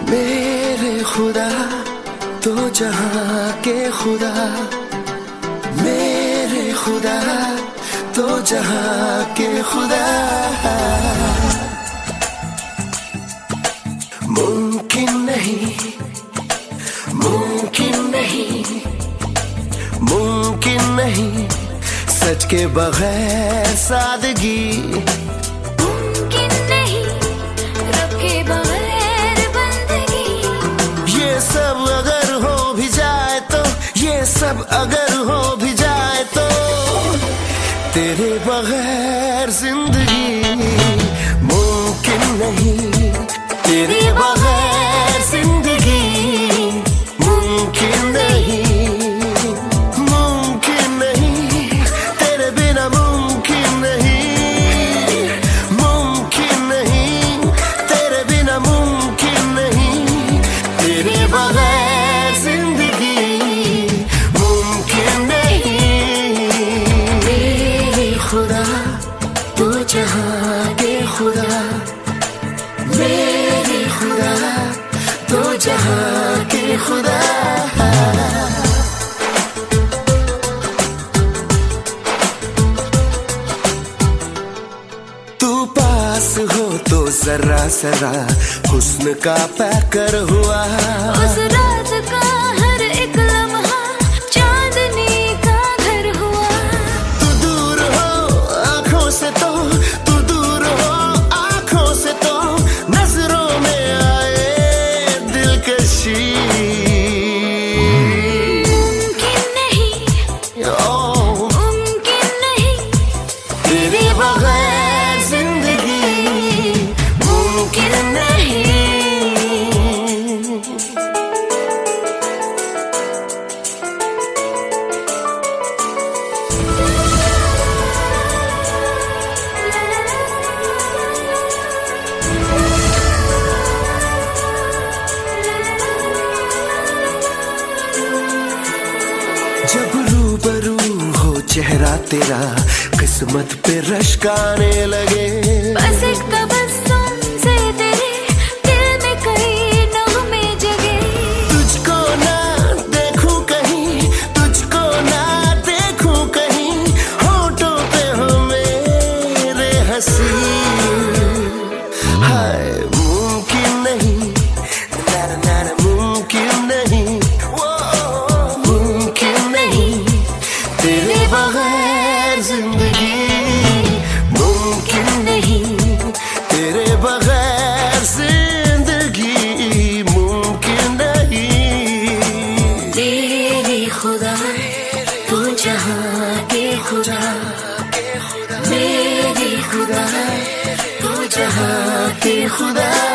मेरे खुदा तो जहां के खुदा, मेरे खुदा तो जहां के खुदा। मुमकिन नहीं, मुमकिन नहीं, मुमकिन नहीं सच के बगैर सादगी। मुमकिन नहीं रब के बगैर बंदगी। ये सब अगर हो भी जाए तो, ये सब अगर हो भी जाए तो तेरे बगैर जिंदगी मुमकिन नहीं। तेरे बगैर जिंदगी मुमकिन नहीं, मुमकिन नहीं, तेरे बिना मुमकिन नहीं, मुमकिन नहीं, तेरे बिना मुमकिन नहीं, तेरे बगैर जिंदगी मुमकिन नहीं। मेरे खुदा तो जहां के खुदा, मेरे खुदा तो जहां के खुदा। तू पास हो तो जरा जरा हुस्न का पैकर हुआ। उस रात का हर एक लम्हा चांदनी का घर हुआ। तू दूर हो आंखों से तो, तू दूर हो आंखों से तो नजरों में आए दिलकशी। मुमकिन नहीं, मुमकिन नहीं, तेरे बगैर जिंदगी मुमकिन नहीं। जब रूबरू हो चेहरा तेरा किस्मत पे रश्क आने लगे। बस एक तबस्सुम से तेरे दिल में कई नगमे जगे। तुझको ना देखूं कहीं, तुझको ना देखूं कहीं, होठों पे हो मेरे हंसी। हाय मुमकिन नहीं, नारा नारा मुमकिन नहीं, वो मुमकिन नहीं, तेरे बगैर जिंदगी मुमकिन नहीं, तेरे बगैर जिंदगी मुमकिन नहीं। तेरे खुदा तू जहां के खुदा, मेरे खुदा तू जहां के खुदा।